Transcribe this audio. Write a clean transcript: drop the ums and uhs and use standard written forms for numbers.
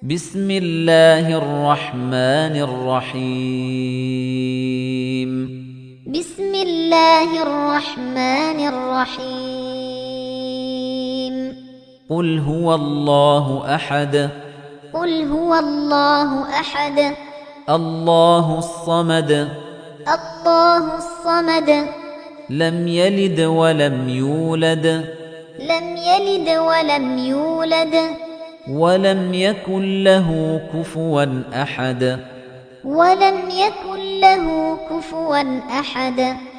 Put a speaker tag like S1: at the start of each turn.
S1: بسم الله الرحمن الرحيم
S2: بسم الله الرحمن الرحيم
S1: قل هو الله أحد
S2: قل هو الله أحد
S1: الله الصمد
S2: الله الصمد
S1: لم يلد ولم يولد
S2: لم يلد ولم يولد
S1: ولم يكن له كفوا أحد
S2: ولم يكن له كفوا أحد